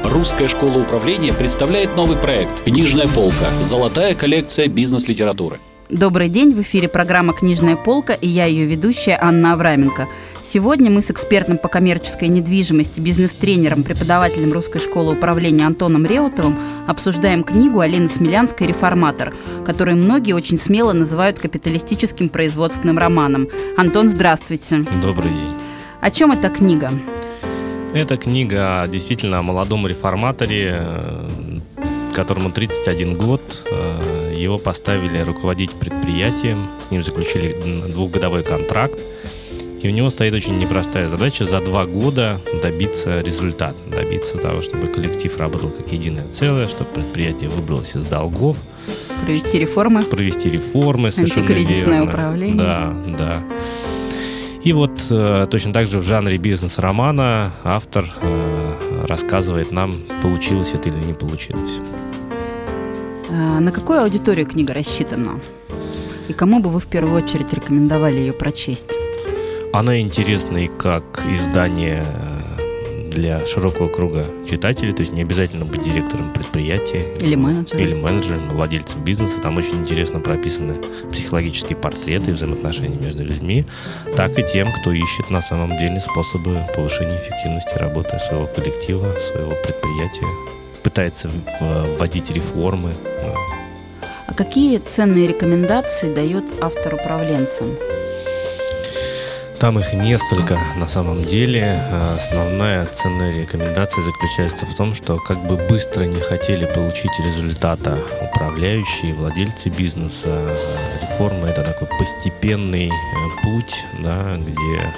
Русская школа управления представляет новый проект «Книжная полка. Золотая коллекция бизнес-литературы». Добрый день, в эфире программа «Книжная полка» и я ее ведущая Анна Авраменко. Сегодня мы с экспертом по коммерческой недвижимости, бизнес-тренером, преподавателем Русской школы управления Антоном Реутовым обсуждаем книгу Алины Смелянской «Реформатор», которую многие очень смело называют капиталистическим производственным романом. Антон, здравствуйте. Добрый день. О чем эта книга? Это книга действительно о молодом реформаторе, которому 31 год. Его поставили руководить предприятием, с ним заключили 2-годовой контракт. И у него стоит очень непростая задача за 2 года добиться результата, добиться того, чтобы коллектив работал как единое целое, чтобы предприятие выбралось из долгов. Провести реформы. Антикризисное управление. Да. И вот точно так же в жанре бизнес-романа автор рассказывает нам, получилось это или не получилось. На какую аудиторию книга рассчитана? И кому бы вы в первую очередь рекомендовали ее прочесть? Она интересна и как издание для широкого круга читателей, то есть не обязательно быть директором предприятия или менеджером, владельцем бизнеса. Там очень интересно прописаны психологические портреты и взаимоотношения между людьми, так и тем, кто ищет на самом деле способы повышения эффективности работы своего коллектива, своего предприятия, пытается вводить реформы. А какие ценные рекомендации дает автор управленцам? Там их несколько на самом деле. Основная ценная рекомендация заключается в том, что как бы быстро не хотели получить результата управляющие, владельцы бизнеса, реформа — это такой постепенный путь, да, где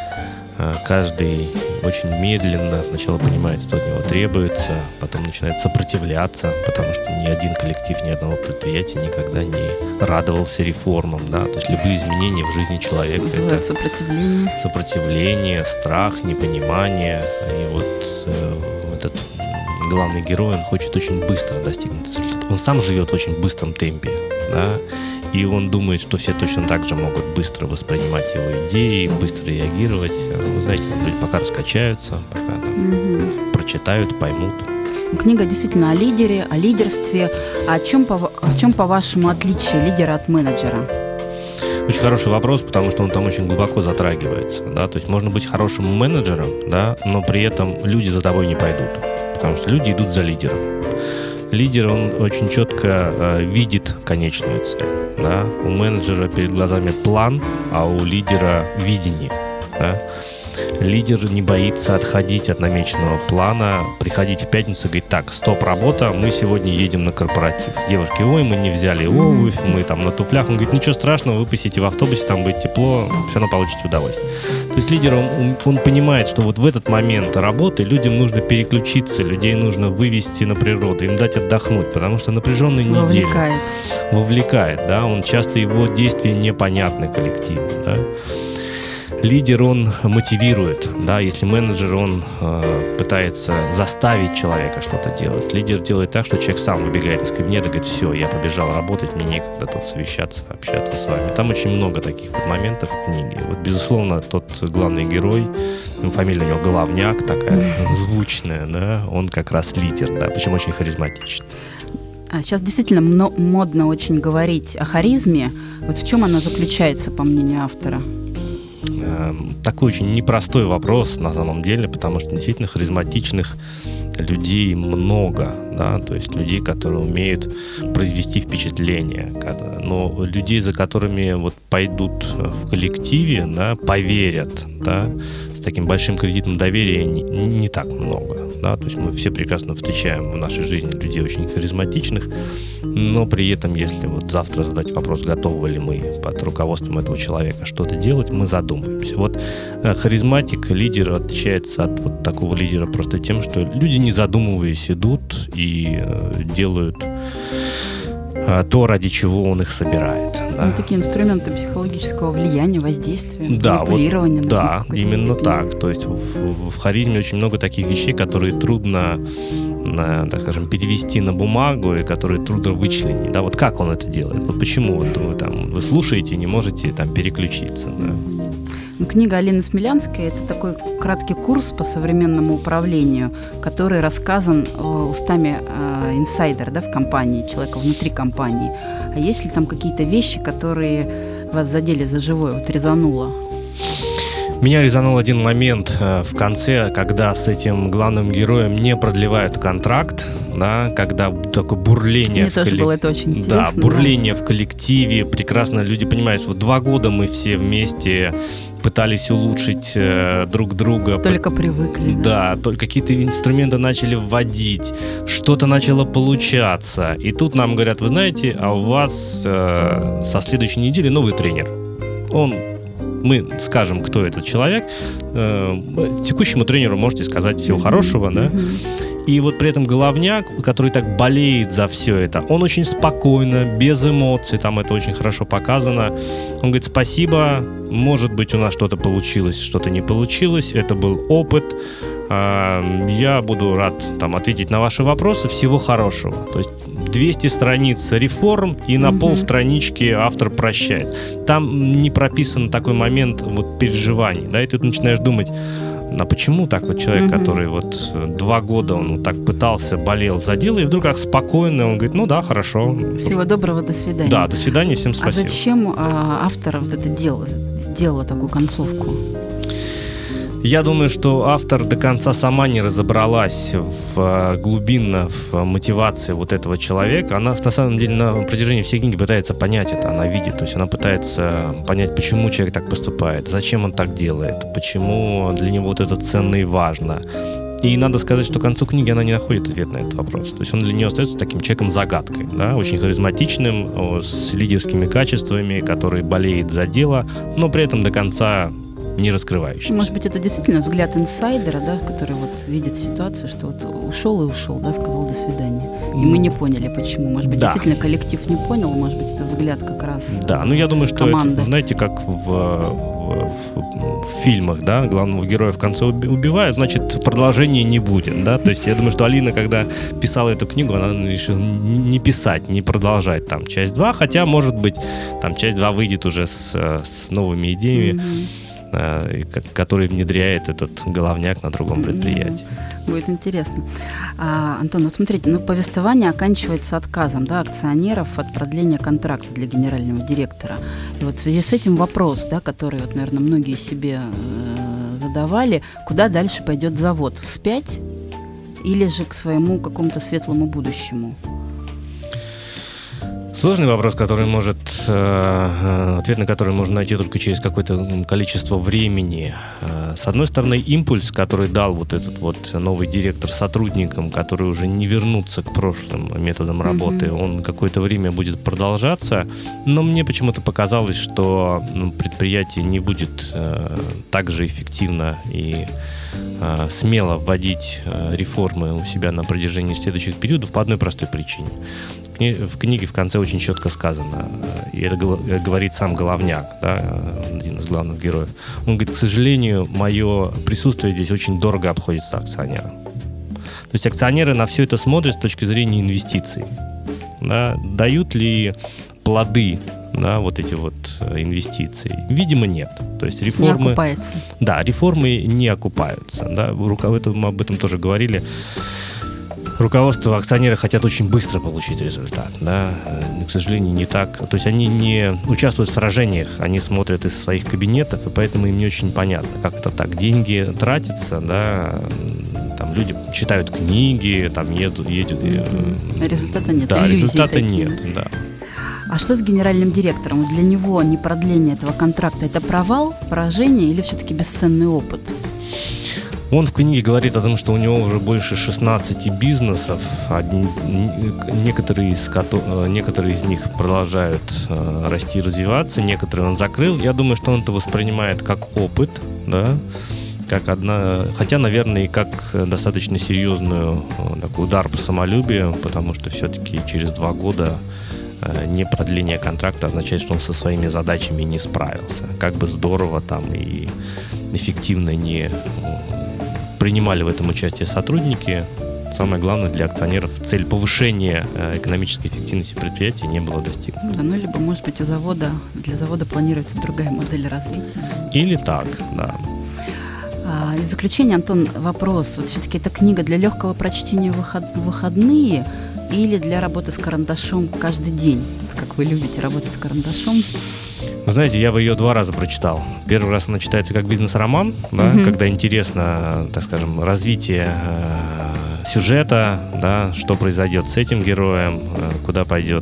каждый очень медленно сначала понимает, что от него требуется, потом начинает сопротивляться, потому что ни один коллектив, ни одного предприятия никогда не радовался реформам, да, то есть любые изменения в жизни человека — это сопротивление, страх, непонимание. И вот этот главный герой, он хочет очень быстро достигнуть результата. Он сам живет в очень быстром темпе, да, и он думает, что все точно так же могут быстро воспринимать его идеи, быстро реагировать. Вы знаете, люди пока раскачаются, пока прочитают, поймут. Книга действительно о лидере, о лидерстве. А в чем, по-вашему, отличие лидера от менеджера? Очень хороший вопрос, потому что он там очень глубоко затрагивается. Да? То есть можно быть хорошим менеджером, да, но при этом люди за тобой не пойдут, потому что люди идут за лидером. Лидер, он очень четко видит конечную цель. Да? У менеджера перед глазами план, а у лидера видение. Да? Лидер не боится отходить от намеченного плана, приходить в пятницу и говорить: так, стоп, работа, мы сегодня едем на корпоратив. Девушки: ой, мы не взяли обувь, мы там на туфлях. Он говорит: ничего страшного, вы посидите в автобусе, там будет тепло, все равно получите удовольствие. То есть лидер, он понимает, что вот в этот момент работы людям нужно переключиться, людей нужно вывести на природу, им дать отдохнуть, потому что напряженная неделя вовлекает, да, он часто, его действия непонятны коллективу, да. Лидер, он мотивирует, да, если менеджер, он пытается заставить человека что-то делать. Лидер делает так, что человек сам выбегает из кабинета и говорит: все, я побежал работать, мне некогда тут совещаться, общаться с вами. Там очень много таких вот моментов в книге. Вот, безусловно, тот главный герой, фамилия у него Головняк, такая звучная, да, он как раз лидер, да, причем очень харизматичный. Сейчас действительно модно очень говорить о харизме. Вот в чем она заключается, по мнению автора? Такой очень непростой вопрос на самом деле, потому что действительно харизматичных людей много, да, то есть людей, которые умеют произвести впечатление, но людей, за которыми вот пойдут в коллективе, да, поверят, да, с таким большим кредитом доверия не так много, да, то есть мы все прекрасно встречаем в нашей жизни людей очень харизматичных, но при этом, если вот завтра задать вопрос, готовы ли мы под руководством этого человека что-то делать, мы задумаемся. Вот харизматик, лидер отличается от вот такого лидера просто тем, что люди, не задумываясь, идут и делают то, ради чего он их собирает. Да. Такие инструменты психологического влияния, воздействия, да, манипулирования. Вот, да, именно степени. Так. То есть в харизме очень много таких вещей, которые трудно, так скажем, перевести на бумагу и которые трудно вычленить. Да, вот как он это делает? Вот почему вот вы слушаете и не можете там переключиться. Да. Книга Алины Смелянской – это такой краткий курс по современному управлению, который рассказан устами инсайдера, да, в компании, человека внутри компании. А есть ли там какие-то вещи, которые вас задели за живое, вот резануло? Меня резанул один момент в конце, когда с этим главным героем не продлевают контракт, да, когда такое бурление. Мне тоже было это очень интересно. Да, бурление в коллективе, прекрасно люди понимают, что 2 года мы все вместе пытались улучшить друг друга. Только привыкли. Да, только какие-то инструменты начали вводить, что-то начало получаться. И тут нам говорят, вы знаете, а у вас со следующей недели новый тренер. Мы скажем, кто этот человек. Текущему тренеру можете сказать всего хорошего, да? И вот при этом головняк, который так болеет за все это, он очень спокойно, без эмоций, там это очень хорошо показано. Он говорит, спасибо, может быть, у нас что-то получилось, что-то не получилось, это был опыт. Я буду рад ответить на ваши вопросы, всего хорошего. То есть 200 страниц реформ, и на полстранички автор прощается. Там не прописан такой момент переживаний, да, и ты начинаешь думать, а почему так вот человек, который 2 года он так пытался, болел за дело, и вдруг как спокойно, он говорит, ну да, хорошо. Всего доброго, до свидания. Да, до свидания, всем спасибо. А зачем автор это сделала такую концовку? Я думаю, что автор до конца сама не разобралась глубинно в мотивации этого человека. Она, на самом деле, на протяжении всей книги пытается понять это, она видит. То есть она пытается понять, почему человек так поступает, зачем он так делает, почему для него это ценно и важно. И надо сказать, что к концу книги она не находит ответ на этот вопрос. То есть он для нее остается таким человеком-загадкой, да, очень харизматичным, с лидерскими качествами, который болеет за дело, но при этом до конца не раскрывающийся. Может быть, это действительно взгляд инсайдера, да, который видит ситуацию, что ушел, да, сказал до свидания. И мы не поняли, почему. Может быть, действительно коллектив не понял, может быть, это взгляд как раз я думаю, что команды. Это, знаете, как в фильмах, да, главного героя в конце убивают, значит, продолжения не будет, да, то есть я думаю, что Алина, когда писала эту книгу, она решила не писать, не продолжать часть 2, хотя, может быть, часть 2 выйдет уже с новыми идеями, который внедряет этот головняк на другом предприятии. Будет интересно. Антон, смотрите, повествование оканчивается отказом, да, акционеров от продления контракта для генерального директора. И в связи с этим вопрос, да, который, наверное, многие себе задавали, куда дальше пойдет завод? Вспять или же к своему какому-то светлому будущему? Сложный вопрос, ответ на который можно найти только через какое-то количество времени. С одной стороны, импульс, который дал этот новый директор сотрудникам, которые уже не вернутся к прошлым методам работы, он какое-то время будет продолжаться, но мне почему-то показалось, что предприятие не будет так же эффективно и смело вводить реформы у себя на протяжении следующих периодов по одной простой причине. В книге в конце очень четко сказано, и это говорит сам головняк, да, один из главных героев. Он говорит, к сожалению, мое присутствие здесь очень дорого обходится акционерам. То есть акционеры на все это смотрят с точки зрения инвестиций. Да, дают ли плоды, да, эти инвестиции? Видимо, нет. То есть реформы... Не окупается. Да, реформы не окупаются. Да, мы об этом тоже говорили. Руководство, акционеры хотят очень быстро получить результат, да, к сожалению, не так. То есть они не участвуют в сражениях, они смотрят из своих кабинетов, и поэтому им не очень понятно, как это так. Деньги тратятся, да, люди читают книги, едут. Результата нет. Да, результата нет, да. А что с генеральным директором? Для него не продление этого контракта – это провал, поражение или все-таки бесценный опыт? Он в книге говорит о том, что у него уже больше 16 бизнесов, некоторые из них продолжают расти и развиваться, некоторые он закрыл. Я думаю, что он это воспринимает как опыт, да, хотя, наверное, и как достаточно серьезный такой удар по самолюбию, потому что все-таки через 2 года не продление контракта означает, что он со своими задачами не справился. Как бы здорово и эффективно не принимали в этом участие сотрудники, самое главное для акционеров цель повышения экономической эффективности предприятия не было достигнуто. Да, либо, может быть, для завода планируется другая модель развития. Или так, да. И в заключение, Антон, вопрос. Вот все-таки эта книга для легкого прочтения в выходные или для работы с карандашом каждый день? Как вы любите работать с карандашом? Вы знаете, я бы ее 2 раза прочитал. Первый раз она читается как бизнес-роман, да, когда интересно, так скажем, развитие сюжета, да, что произойдет с этим героем, куда пойдет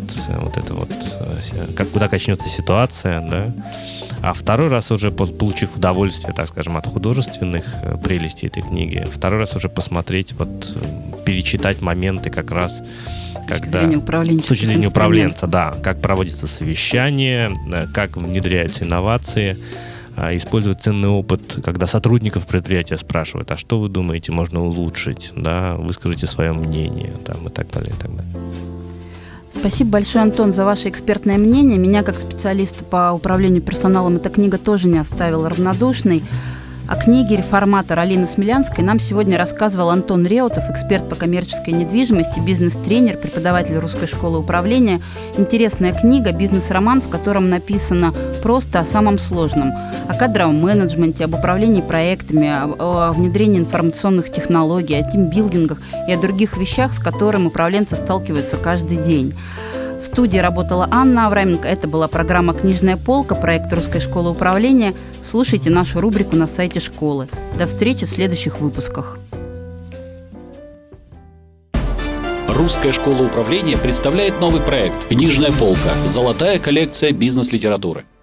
куда качнется ситуация, да. А второй раз уже, получив удовольствие, так скажем, от художественных прелестей этой книги, второй раз уже посмотреть, перечитать моменты как раз, когда... С точки зрения управленца, да. Как проводится совещание, как внедряются инновации, использовать ценный опыт, когда сотрудников предприятия спрашивают, а что вы думаете, можно улучшить, да, выскажите свое мнение, там, и так далее, и так далее. Спасибо большое, Антон, за ваше экспертное мнение. Меня, как специалиста по управлению персоналом, эта книга тоже не оставила равнодушной. О книге «Реформатор» Алины Смелянской нам сегодня рассказывал Антон Реутов, эксперт по коммерческой недвижимости, бизнес-тренер, преподаватель Русской школы управления. Интересная книга, бизнес-роман, в котором написано просто о самом сложном. О кадровом менеджменте, об управлении проектами, о внедрении информационных технологий, о тимбилдингах и о других вещах, с которыми управленцы сталкиваются каждый день. В студии работала Анна Авраменко. Это была программа «Книжная полка», проект Русской школы управления. Слушайте нашу рубрику на сайте школы. До встречи в следующих выпусках. Русская школа управления представляет новый проект «Книжная полка. Золотая коллекция бизнес-литературы».